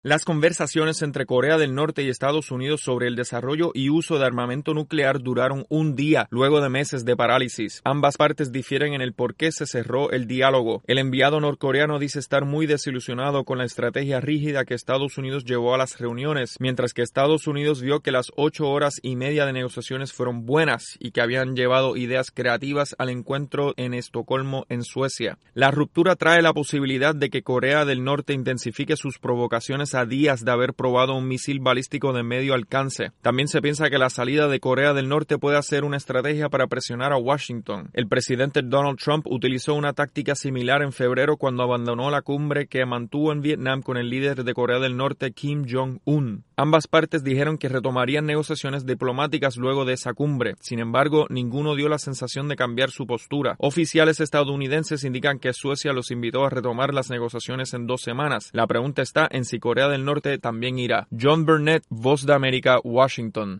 Las conversaciones entre Corea del Norte y Estados Unidos sobre el desarrollo y uso de armamento nuclear duraron un día, luego de meses de parálisis. Ambas partes difieren en el por qué se cerró el diálogo. El enviado norcoreano dice estar muy desilusionado con la estrategia rígida que Estados Unidos llevó a las reuniones, mientras que Estados Unidos vio que las 8 horas y media de negociaciones fueron buenas y que habían llevado ideas creativas al encuentro en Estocolmo, en Suecia. La ruptura trae la posibilidad de que Corea del Norte intensifique sus provocaciones a días de haber probado un misil balístico de medio alcance. También se piensa que la salida de Corea del Norte puede ser una estrategia para presionar a Washington. El presidente Donald Trump utilizó una táctica similar en febrero cuando abandonó la cumbre que mantuvo en Vietnam con el líder de Corea del Norte, Kim Jong-un. Ambas partes dijeron que retomarían negociaciones diplomáticas luego de esa cumbre. Sin embargo, ninguno dio la sensación de cambiar su postura. Oficiales estadounidenses indican que Suecia los invitó a retomar las negociaciones en 2 semanas. La pregunta está en si Corea del Norte también irá. John Burnett, Voz de América, Washington.